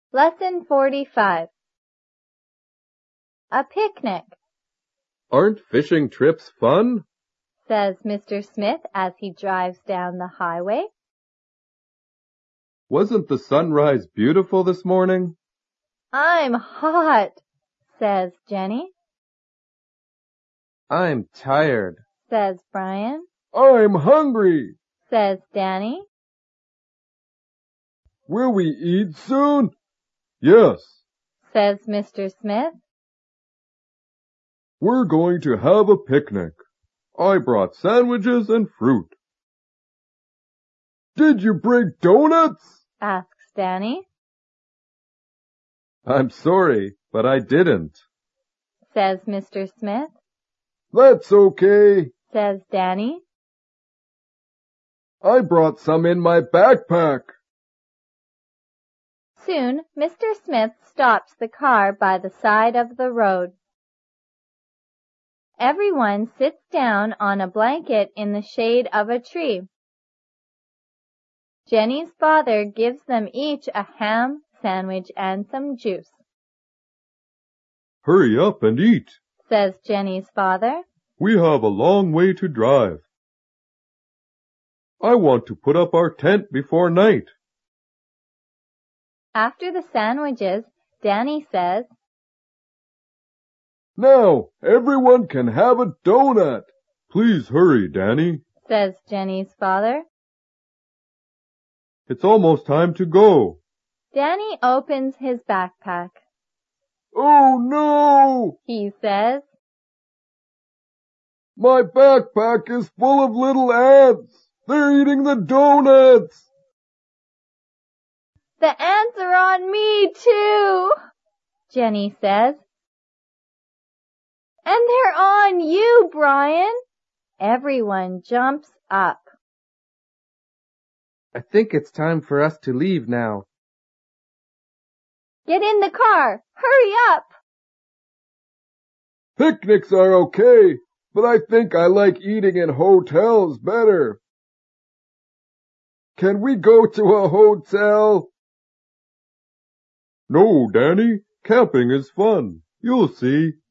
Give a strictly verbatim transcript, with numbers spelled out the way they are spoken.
Lesson forty-five. A picnic. Aren't fishing trips fun? Says Mister Smith as he drives down the highway. Wasn't the sunrise beautiful this morning? I'm hot, says Jenny. I'm tired, says Brian. I'm hungry, says Danny. Will we eat soon? Yes, says Mister Smith. We're going to have a picnic. I brought sandwiches and fruit. Did you bring donuts? asks Danny. I'm sorry, but I didn't, says Mister Smith. That's okay, says Danny. I brought some in my backpack. Soon, Mister Smith stops the car by the side of the road. Everyone sits down on a blanket in the shade of a tree. Jenny's father gives them each a ham sandwich and some juice. Hurry up and eat, says Jenny's father. We have a long way to drive. I want to put up our tent before night. After the sandwiches, Danny says, Now, everyone can have a donut. Please hurry, Danny, says Jenny's father. It's almost time to go. Danny opens his backpack. Oh no, he says. My backpack is full of little ants. They're eating the donuts. The ants are on me too, Jenny says. And they're on you, Brian. Everyone jumps up. I think it's time for us to leave now. Get in the car. Hurry up. Picnics are okay, but I think I like eating in hotels better. Can we go to a hotel? No, Danny. Camping is fun. You'll see.